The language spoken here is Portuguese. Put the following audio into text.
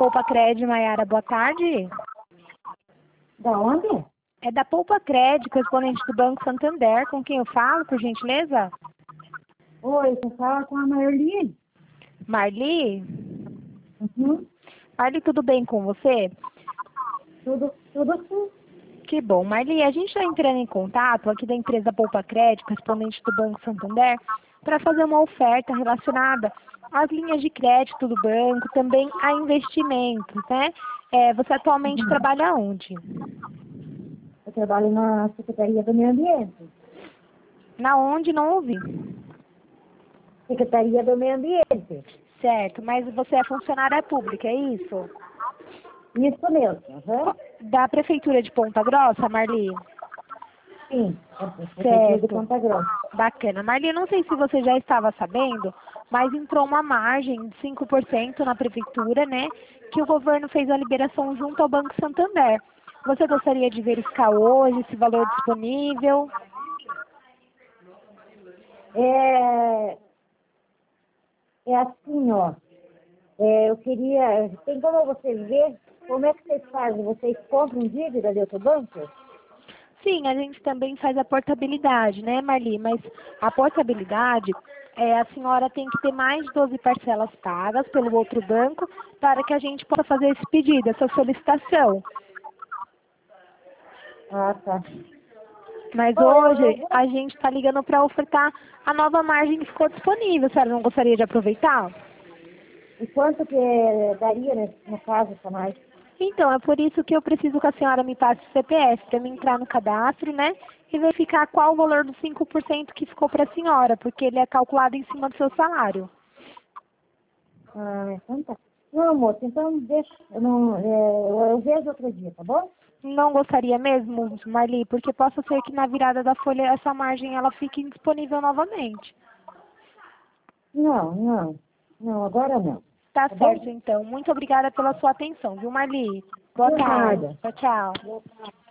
Poupa Cred, Maiara, boa tarde. Da onde? É da Poupa Cred, correspondente do Banco Santander, com quem eu falo, por gentileza? Oi, você fala com a Marli? Marli? Uhum. Marli, tudo bem com você? Tudo sim. Que bom. Marli, a gente está entrando em contato aqui da empresa Poupa Cred, correspondente do Banco Santander, para fazer uma oferta relacionada às linhas de crédito do banco, também a investimentos, né? Você atualmente trabalha onde? Eu trabalho na Secretaria do Meio Ambiente. Na onde não ouvi. Secretaria do Meio Ambiente. Certo, mas você é funcionária pública, é isso? Isso mesmo, uhum. Da Prefeitura de Ponta Grossa, Marli? Sim, a Prefeitura de Certo. Ponta Grossa. Bacana. Marli, não sei se você já estava sabendo, mas entrou uma margem de 5% na Prefeitura, né? Que o governo fez a liberação junto ao Banco Santander. Você gostaria de verificar hoje esse valor disponível? É, é assim, ó. Eu queria... Tem como você ver como é que vocês fazem? Vocês compram dívida de outro banco? Sim, a gente também faz a portabilidade, né, Marli? Mas a portabilidade, a senhora tem que ter mais de 12 parcelas pagas pelo outro banco para que a gente possa fazer esse pedido, essa solicitação. Ah, tá. Mas Bom, hoje a gente está ligando para ofertar a nova margem que ficou disponível. A senhora não gostaria de aproveitar? E quanto que daria, né, no caso, essa mais? Então, é por isso que eu preciso que a senhora me passe o CPF para me entrar no cadastro, né? E verificar qual o valor dos 5% que ficou para a senhora, porque ele é calculado em cima do seu salário. Ah, então tá. Não, moço, então deixa. Eu, não, eu vejo outro dia, tá bom? Não gostaria mesmo, Marli, porque possa ser que na virada da folha essa margem ela fique indisponível novamente. Não. Não, agora não. Tá Tá bom? certo, então. Muito obrigada pela sua atenção, viu, Marli? Boa Por tarde. nada. Tchau, tchau. Boa tarde.